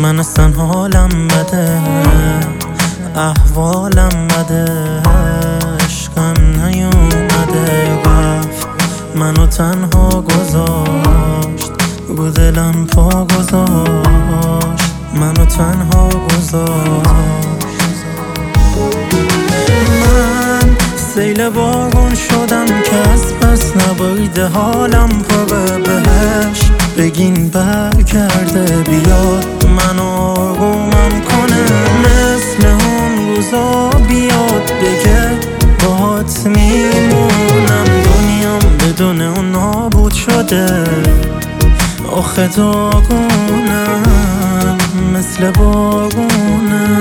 من اصلا حالم بده، احوالم بده، عشقم نیومده، رفت منو تنها گذاشت، رو دلم پا گذاشت، منو تنها گذاشت. من سیل بارون شدم که از پس نبریده، حالم پره بهش، بگین برگرده بیاد منو آرومم کنه، مثل اون روزا بیاد بگه باهات میمونم، دنیام بدون اون نابود شده، آخه داغونم مثل بارونم.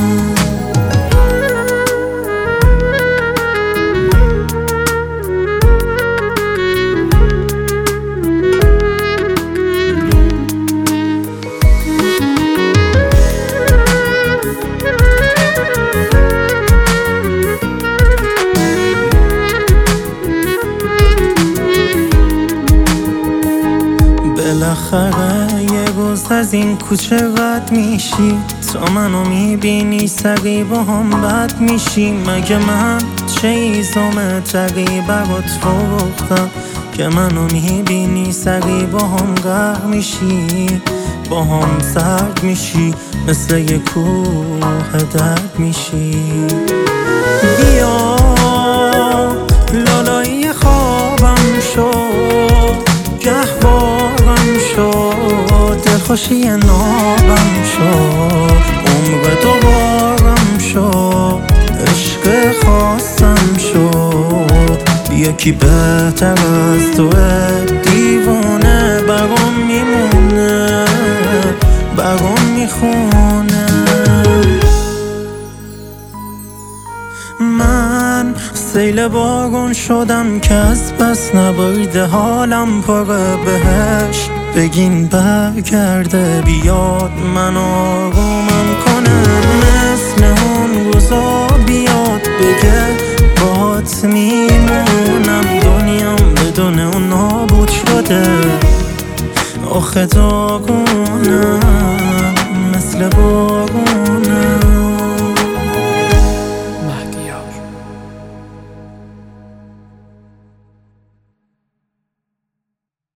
بالاخره یه روز از این کوچه رد میشی، تا منو میبینی سری با هم بد میشی، مگه من چیزم تقی برات فروختم که منو میبینی سری با هم غرق میشی، با هم سرد میشی، مثل یه کوه درد میشی. بیا لالایی خوابم شد، گهوارم شد، دلخوشی نابم شد، عمر دوبارم شد، عشق خاصم شد، یکی بهتر از تو دیوانه برام میمونه، برام میخونه. من سیل بارون شدم که از پس نبریده، حالم پره بهش، بگین برگرده بیاد منو آرومم کنه، مثل اون روزا بیاد بگه باهات میمونم، دنیام بدون اون نابود شده، آخه داغونم مثل